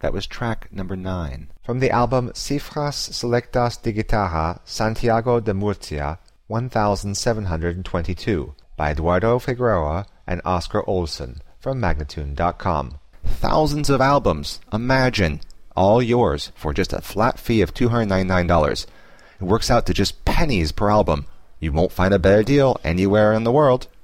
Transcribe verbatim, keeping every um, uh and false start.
That was track number nine. From the album Cifras Selectas de Guitarra, Santiago de Murcia, one thousand seven hundred twenty-two, by Eduardo Figueroa and Oscar Olson, from Magnatune dot com. Thousands of albums. Imagine. All yours for just a flat fee of two hundred ninety-nine dollars. It works out to just pennies per album. You won't find a better deal anywhere in the world.